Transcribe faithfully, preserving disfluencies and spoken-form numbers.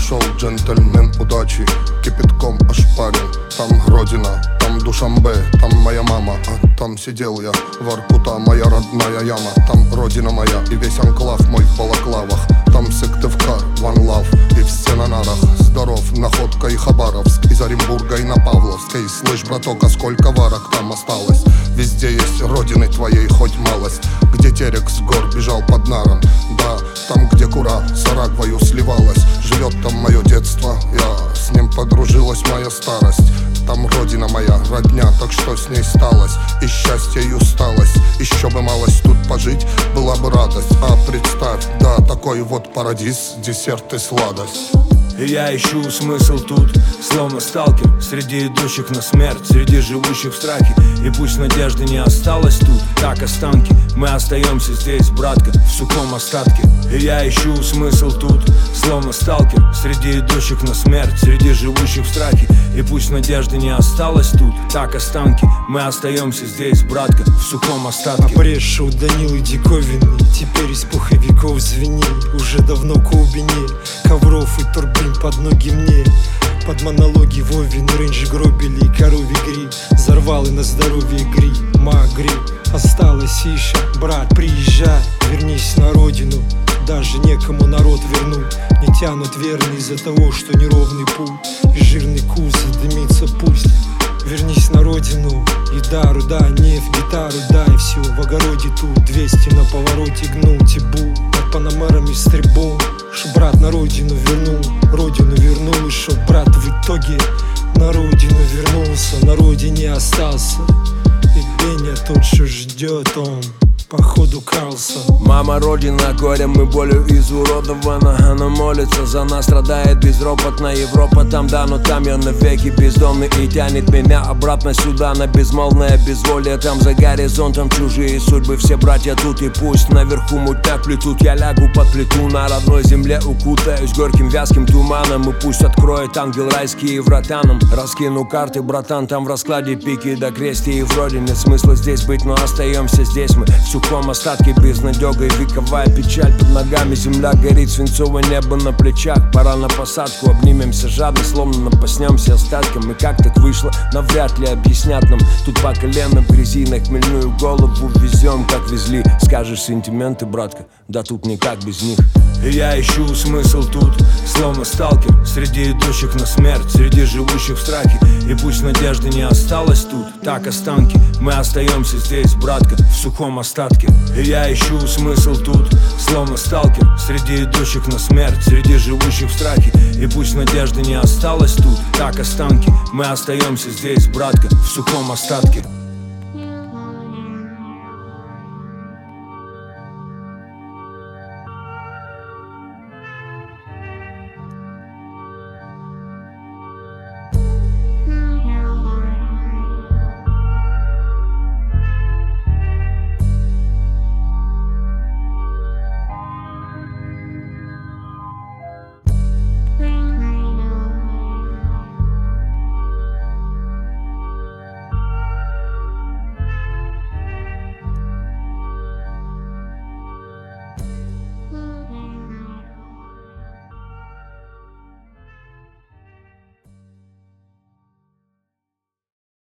Шел джентльмен удачи, кипятком ошпарен. Там родина, там Душанбе, там моя мама. А там сидел я, Воркута, моя родная яма. Там родина моя и весь анклав мой в балаклавах. Там Сыктывкар, One Love и все на нарах. Здоров, Находка и Хабаровск, из Оренбурга и на Павловской. Слышь, браток, а сколько варок там осталось? Везде есть родины твоей хоть малость. Где терек с гор бежал под наром. Да, там, где кура с Арагвою сливалась. Живет там мое детство, я с ним подружилась моя старость. Там родина моя, родня, так что с ней сталось? И счастье, и усталость. Еще бы малость тут пожить, была бы радость. А представь, да, такой вот парадиз, десерт и сладость. И я ищу смысл тут, словно сталкер, среди идущих на смерть, среди живущих в страхе. И пусть надежды не осталось тут, так останки, мы остаемся здесь, братка, в сухом остатке. И я ищу смысл тут, словно сталкер, среди идущих на смерть, среди живущих в страхе. И пусть надежды не осталось тут, так останки, мы остаемся здесь, братка, в сухом остатке. А брешь у Данилы диковинный, теперь из пуховиков звени. Уже давно клубине ковров и турбин под ноги мне. Под монологи Вовин, рейндж гробили, коровий гриб. Взорвал и на здоровье гри, магри. Осталось еще, брат, приезжай, вернись на родину. Даже некому народ вернуть. Не тянут верно из-за того, что неровный путь. И жирный кузов дымится пусть. Вернись на родину, еда, руда, нефть, гитару дай. Все в огороде тут, двести на повороте гнул тибу. Над панамерами с трибун, шо брат на родину вернул. Родину вернул, и шо брат в итоге на родину вернулся. На родине остался, и Беня тот, что ждет он, походу Карлсон. Мама родина горем и болью изуродована. Она молится за нас, страдает безропотно. Европа там, да, но там я навеки бездомный. И тянет меня обратно сюда на безмолвное безволие. Там за горизонтом чужие судьбы, все братья тут. И пусть наверху мутят плетут, я лягу под плиту. На родной земле укутаюсь горьким вязким туманом. И пусть откроет ангел райские врата нам. Раскину карты, братан, там в раскладе пики до крести. И вроде нет смысла здесь быть, но остаемся здесь мы в сухом остатке, безнадега и вековая печаль. Под ногами земля горит, свинцовое небо на плечах. Пора на посадку, обнимемся жадно, словно напаснемся остатком. И как так вышло, навряд ли объяснят нам. Тут по колено в грязи, на хмельную голову везем, как везли. Скажешь сентименты, братка, да тут никак без них. И я ищу смысл тут, словно сталкер, среди идущих на смерть, среди живущих в страхе. И пусть надежды не осталось тут, так останки, мы остаемся здесь, братка, в сухом остатке. И я ищу смысл тут, словно сталкер, среди идущих на смерть, среди живущих в страхе. И пусть надежды не осталось тут, так останки, мы остаемся здесь, братка, в сухом остатке.